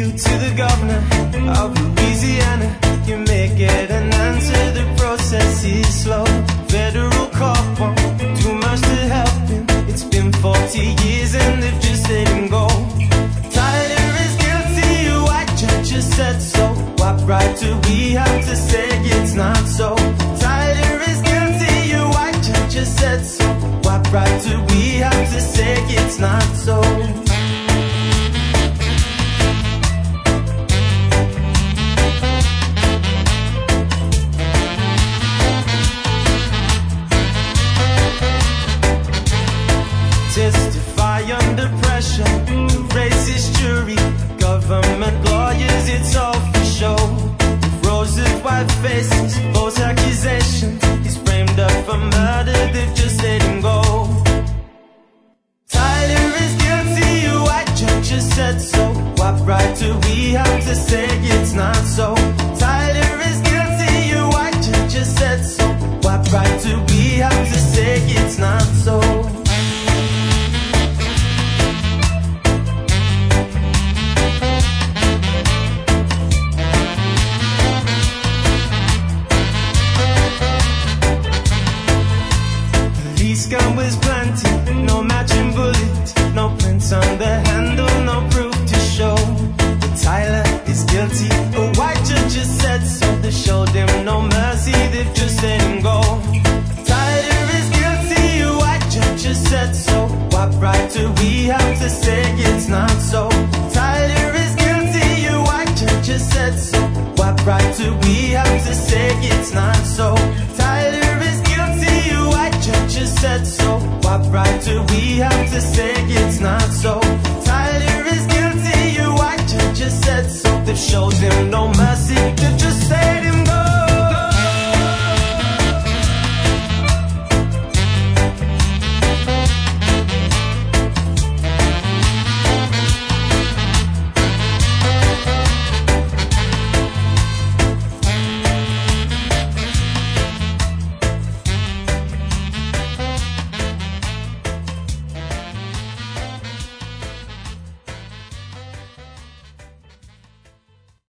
you to the governor of Louisiana. You may get an answer, the process is slow. Federal court won't do much to help him. It's been 40 years and they've just let him go. Tyler is guilty, a white judge has said so. What right do we have to say it's not so? Tyler is guilty, a white judge has said so. What right do we have to say it's not so? Testify under pressure, the racist jury, government lawyers, it's all for show. Roses, white faces, false accusations. He's framed up for murder, they've just let him go. Tyler is guilty, a white judge has said so. What right do we have to say it's not so? Tyler is guilty, a white judge has said so. What right do we have to say it's not so? Gun was planted, no matching bullet, no prints on the handle, no proof to show. But Tyler is guilty, a white judge has said so. They showed him no mercy, they've just let him go. Tyler is guilty, a white judge has said so. What right do we have to say it's not so? Tyler is guilty, a white judge has said so. What right do we have to say it's not so? Tyler is guilty, a white judge has said so. What right do we have to say it's not so? Tyler is guilty, a white judge has said so. They've showed him no